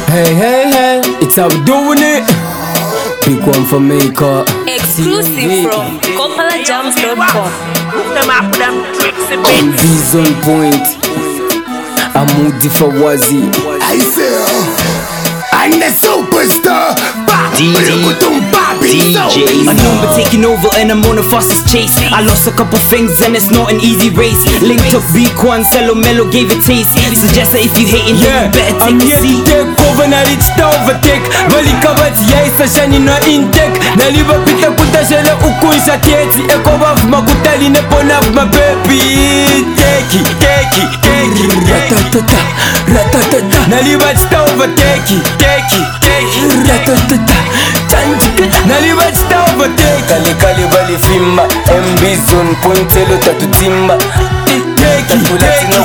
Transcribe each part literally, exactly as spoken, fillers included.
Hey, hey, hey, it's how we doing it. Big one for Maker. Exclusive from Copala Jams dot com. M B's on point. I'm Moody for Wazi. I say, I'm the superstar. D J, D J. A number taking over and I'm on a fastest chase. I lost a couple things and it's not an easy race. Linked up B-Quan, Cello Mello gave it taste. Suggest that if you hating, yeah, you better take I'm a here seat. to take over na reach to overtake. Vali kabati ya isa shani na intake. Naliba pita kutashele ukuisha keti. Eko wafu makutali nepona my baby. Take it, take it, take it. Ratatata, ratatata. Naliba chita overtake. Take it, take it. Ratatata, chanjika. Naliba chita overtake. Kali kali bali fima. M B zone pointelo tatutimba. Take it, take it.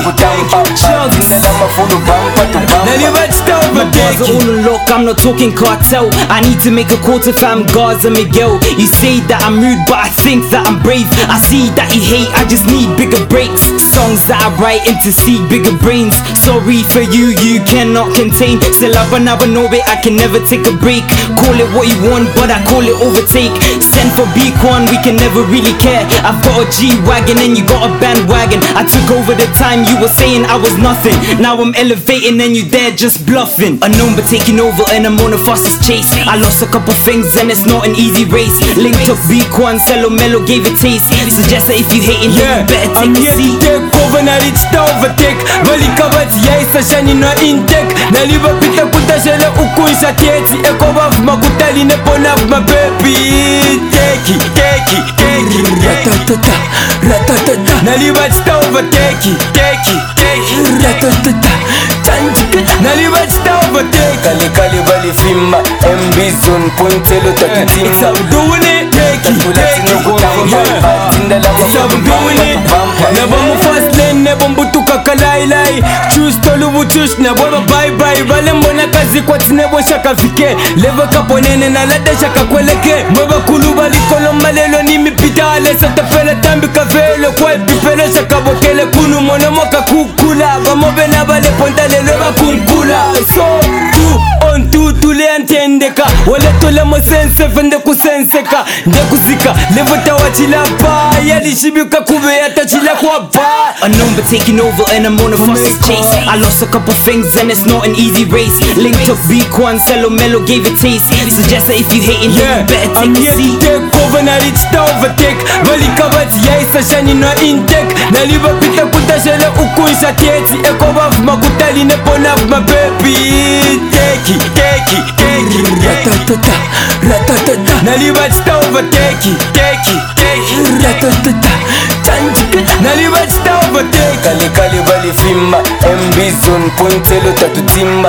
My bars are all unlocked, I'm not talking cartel. I need to make a call to fam Gaza Miguel. You say that I'm rude, but I think that I'm brave. I see that you hate, I just need bigger breaks. Songs that I write into seek bigger brains. Sorry for you, you cannot contain. Still up another no way, I can never take a break. Call it what you want, but I call it overtake. Send for B-Quan, we can never really care. I've got a G-Wagon and you got a bandwagon. I took over the time you were saying I was nothing. Now I'm elevating and you there just bluffing. A number taking over and I'm on the fastest chase. I lost a couple things and it's not an easy race. Linked up B-Quan, Cello Mello gave it taste. Suggest that if you hating, yeah, you better take I'm a here seat. to take over na reach to overtake. Vali kabati ya isa shani na intake. Naliba pita kutashele ukuisha keti. Eko wafu makutali nepona my baby. Take it, take it, take it. Ratatata, ratatata. Naliba chita overtake. Take it, take it. Ratatata, chanjika. Naliba chita overtake. Kali kali bali fima. M B zone pointelo tatutimba. It's how we doing it. Take it, take it. Yeah. It's how we doing it. Never move fast lane, never mbutuka kalai lai. Choose tolu buchush na bweba bye bye. Bale mbona kazi kwa tinebo shaka fike. Leva kaponene na lada shaka kweleke. Mweba kuluba likolo malelo ni mipitale. Sata pele tambi kavelo kwa epipele shaka bokele kunu mono moka kukula. Bamobe na bale pontale leva kunkula. So, two on two tule antendeka. Wale tole mo sense fende kusenseka. Nde kusika, levo tawachila pa. Yali shibika kube yata chila kwa pa. A number taking over and I'm on a fastest chase. I lost a couple things and it's not an easy race. Linked up B-Quan, Cello Mello gave it taste. Suggest that if you hating, yeah, you better take I'm a here seat. to take over na reach to overtake. Vali kabati ya isa shani na intake. Naliba pita kutashele ukuisha keti. Eko wafu makutali nepona my baby. Take it, take it, take it. Ratatata, ratatata. Naliba chita overtake. Take it, take it. Ratatata, chanjika. Naliba chita overtake. Kali kali bali fima. M B zone pointelo tatutimba.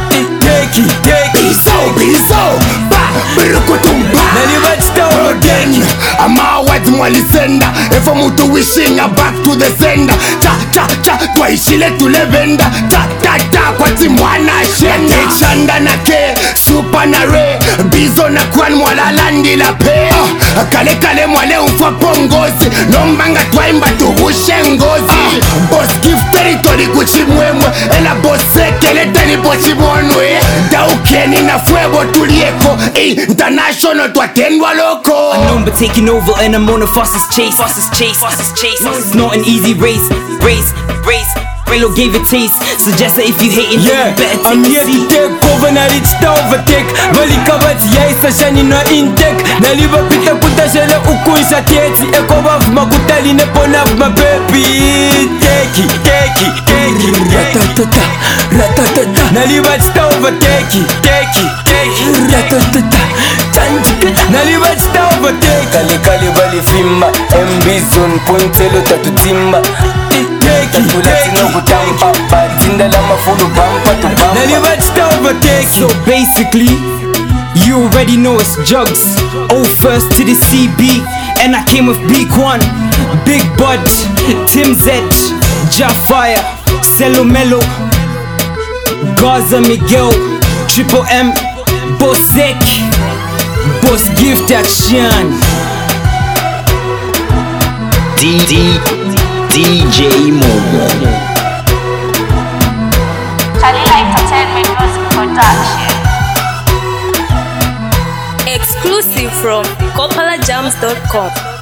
Take it, take it. Bizo, bizo, ba, birukutumba. Naliba chita overtake. Ama wadi mwalisenda. Efo mutu wishinga back to the sender. Cha, cha, cha, kwa ishile tulevenda. Ta, ta, ta, kwa timwana shenda. Chanda na ke, super na re. Bizo na kwan mwala landi la pe. uh, Kale kale mwale umfa pongozi. Nombanga twaimba tubushe ngozi. uh, Boss give territory kuchimwemwe. Ela boss sekele teni pochi monwe. Daukeni na fuego tulieko. International twatendwa loko. A number taking over and I'm on a fastest chase. Fastest chase, fastest chase. It's not an easy race. Race, race. Raylo gave it taste. Suggest that if you hating, yeah, you better take I'm a here to seat. take over na reach to overtake. Vali kabati ya isa shani na intake. Naliba pita kutashele ukuisha keti. Eko wafu makutali nepona my baby. Take it, take it, take it. Ratatata, ratatata. Naliba chita overtake. Take it, take it. Ratatata, chanjika. Naliba chita overtake. Kali kali bali fima. M B zone pointelo tatutimba. Take it, take it. Naliba chita overtake. So basically, you already know it's Jugs. Oh, first to the C B, and I came with B-Quan, Big Bud, Tim Z, Jafire, Cello Mello, Gaza Miguel, Triple M, Boss Zek, Boss Gift Action. D D D J Momo. Kalila Entertainment Music Production. Exclusive from Kopala Jams dot com.